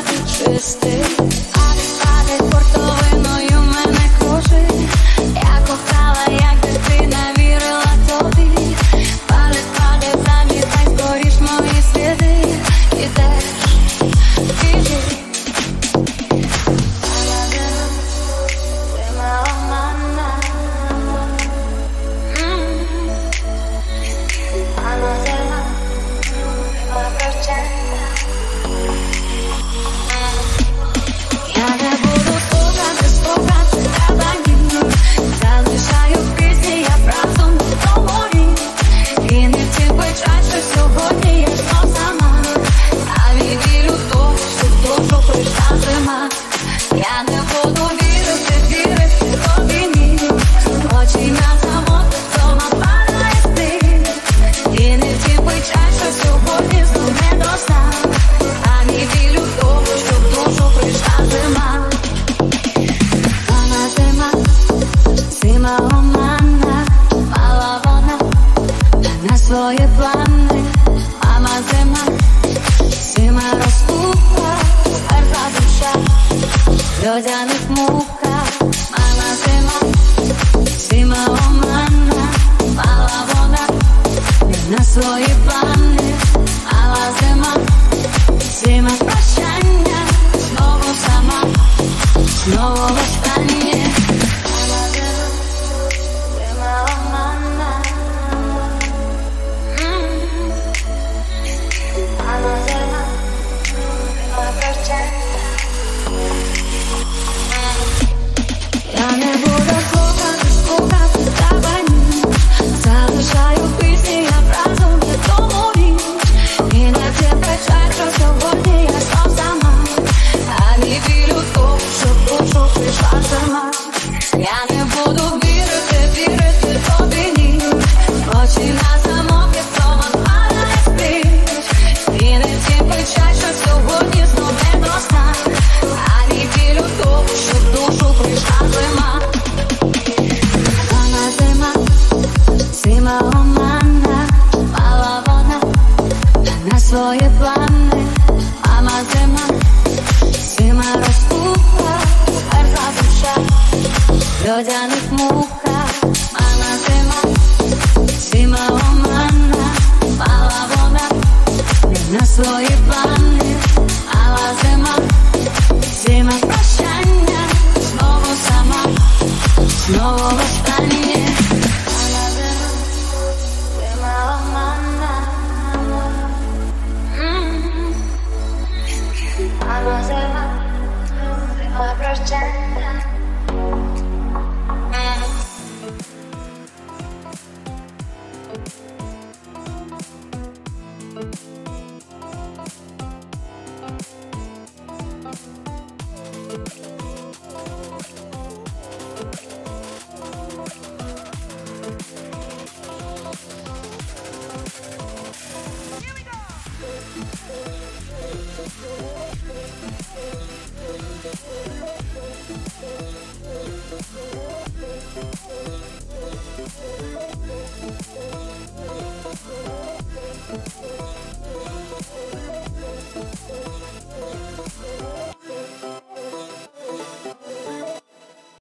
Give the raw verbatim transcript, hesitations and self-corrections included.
разу чистий. Падай, падай, портовиною мене кружи. Я кохала, як дитина, вірила тобі. Падай, падай, замітай скоріш мої сліди. Ідеш, біжи. Я не буду вірити, вірити тобі, ні. Очі на замок, дома падає сніг. І не тіпить час, що сьогодні знов не до сна. А не вірю в того, що в душу прийшла зима. Вона зима, зима омана. Мала вона на свої плани. Мама зима, зима розпухла, змерзла душа в льодяних муках. Мама зима, зима омана. Мала вона на свої плани. Мала зима, зима прощання. Знову сама, знову востаннє. Мама зима, зима омана. Мама зима, зима прощання. Я не буду слухати, слухати тебе, ні. Залишаю пісні, я разом не тому річ. І не тепечай, що сьогодні я знов сама. А не вірю в то, що в душу прийшла зима. Я не буду вірити, вірити тобі, ні. Очі на замок, як вдома падає спиш. І не тепечай, що сьогодні знов не до сна. А не вірю в то, що в душу прийшла зима. Вона зима, зима омана. Мала вона на свої плани. Мама зима, зима розпухла, змерзла душа в льодяних муках. Мама зима, зима омана. Мала вона на свої плани. Мала зима, зима прощання. Знову сама, знову востаннє. Мама зима, зима омана. Мама зима, зима прощання. We'll be right back.